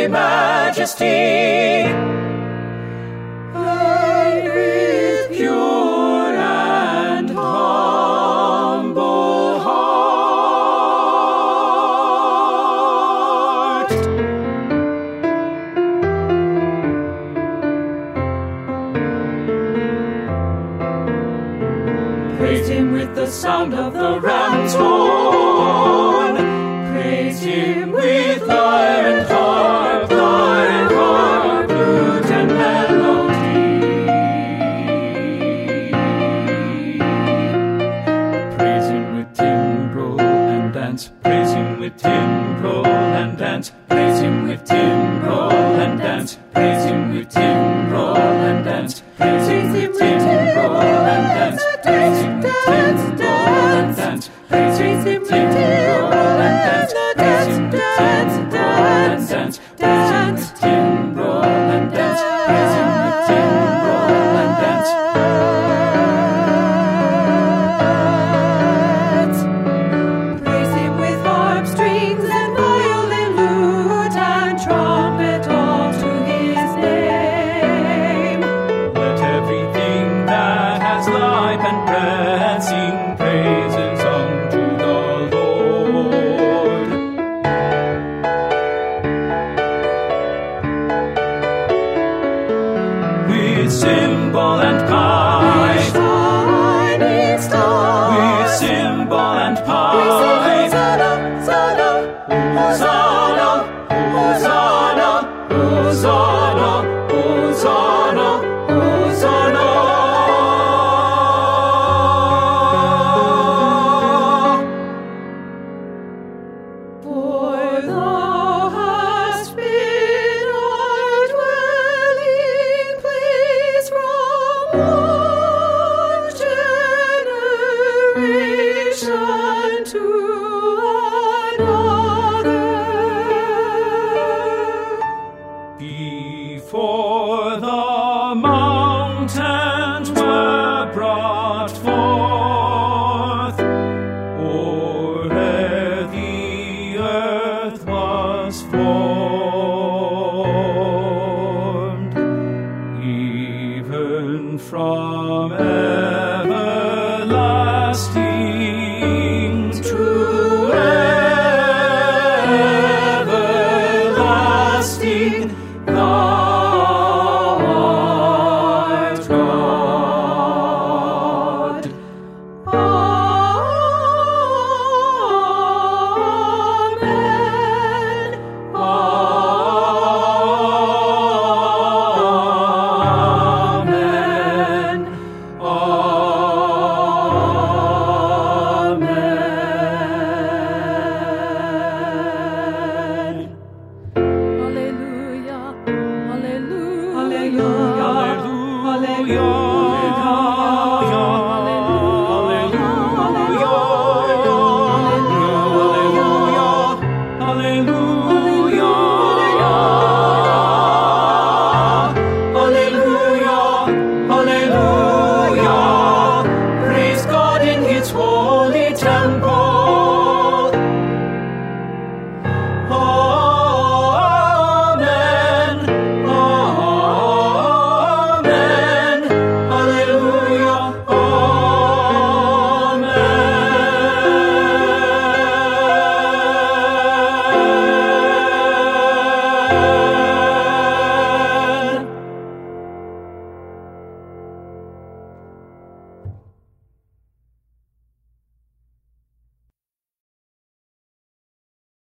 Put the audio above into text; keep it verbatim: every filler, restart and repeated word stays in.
majesty, and with pure and humble heart. Praise him with the sound of the ram's horn. Praise him with lyre and harp, lyre and harp, lute and melody. Praise him with timbrel and dance. Praise him with timbrel and dance. Praise him with timbrel and dance. Praise him with timbrel and dance. Praise him with timbrel and dance. Praise him with timbrel and dance. Praise him with timbrel and dance. Praise him with timbrel and dance. Praise him with timbrel and dance. Praise him with timbrel and dance. Praise him with harp strings and violin, lute and trumpet, all to his name. Let everything that has life and breath sing praises unto the Lord. With cymbal and pipe, Shining star, with cymbal and we sing pipe, Hosanna, Hosanna, Hosanna, Hosanna, Hosanna, Hosanna, Hosanna. For thou hast been our dwelling place from one generation to another. Before the mountains were brought forth, or ere the earth was formed, even from everlasting to everlasting, thou art God. Amen. Amen. Amen. Hallelujah. Hallelujah. Hallelujah.